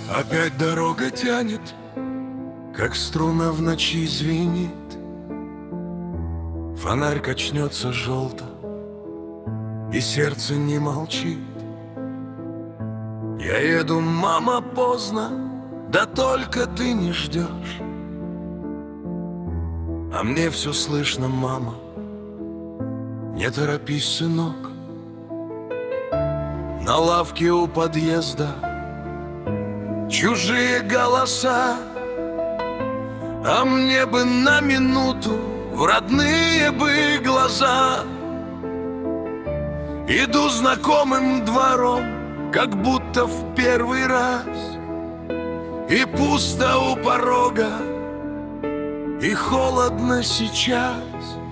Опять дорога тянет, как струна в ночи звенит. Фонарь качнется желто, и сердце не молчит. Я еду, мама, поздно, да только ты не ждешь. А мне все слышно, мама, не торопись, сынок. На лавке у подъезда чужие голоса, а мне бы на минуту в родные бы глаза. Иду знакомым двором, как будто в первый раз, и пусто у порога, и холодно сейчас.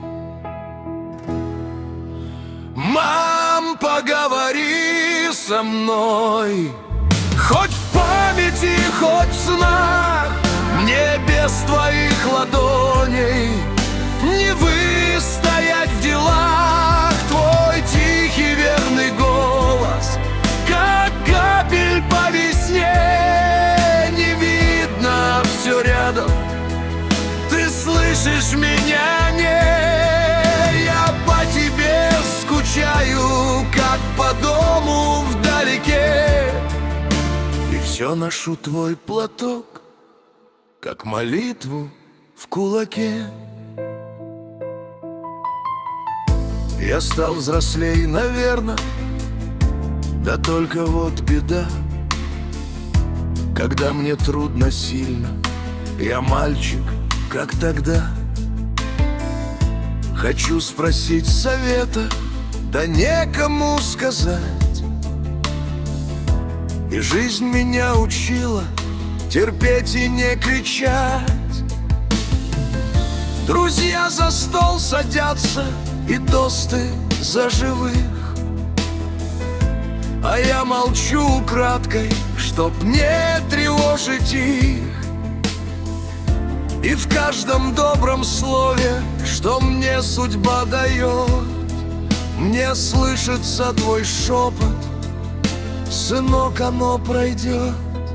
Мам, поговори со мной, хоть в памяти, хоть в снах. Мне без твоих ладоней не выстоять в делах. Твой тихий верный голос, как капель по весне. Не видно, все рядом, ты слышишь меня? Не, я по тебе скучаю, как по дому вдалеке. И все ношу твой платок, как молитву в кулаке. Я стал взрослей, наверно, да только вот беда. Когда мне трудно сильно, я мальчик, как тогда. Хочу спросить совета, да некому сказать. И жизнь меня учила терпеть и не кричать. Друзья за стол садятся, и тосты за живых, а я молчу украдкой, чтоб не тревожить их. И в каждом добром слове, что мне судьба дает, мне слышится твой шепот: сынок, оно пройдет.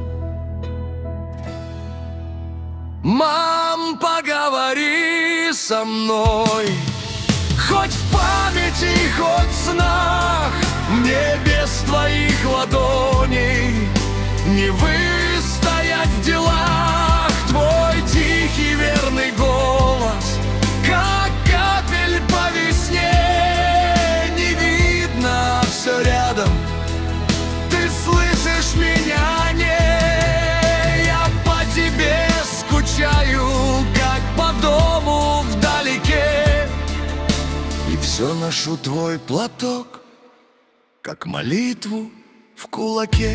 Мам, поговори со мной, хоть в памяти, хоть в снах. Мне без твоих ладоней не выстоять в делах. Твой тихий верный голос, как капель по весне. Не видно, все рядом, ты слышишь меня? Не, я по тебе скучаю, как по дому вдалеке. И все ношу твой платок, как молитву в кулаке.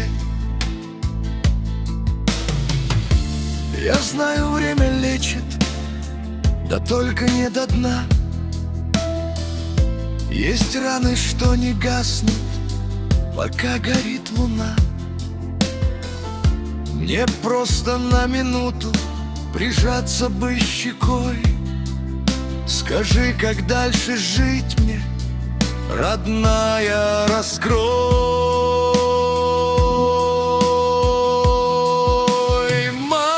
Я знаю, время лечит, да только не до дна. Есть раны, что не гаснут, пока горит луна. Мне просто на минуту прижаться бы щекой. Скажи, как дальше жить мне, родная, раскрой.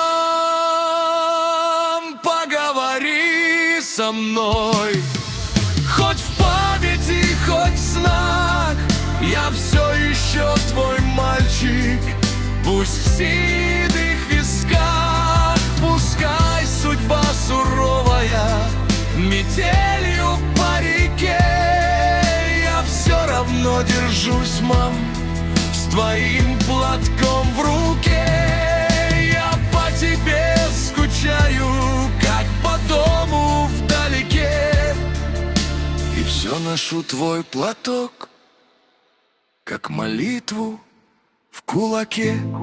Мам, поговори со мной, хоть в памяти, хоть в снах. Я все еще твой мальчик, пусть в седых висках. Пускай судьба суровая метелью по реке, я все равно держусь, мам, с твоим платком в руке. Я по тебе скучаю, как по дому вдалеке. И все ношу твой платок, как молитву в кулаке.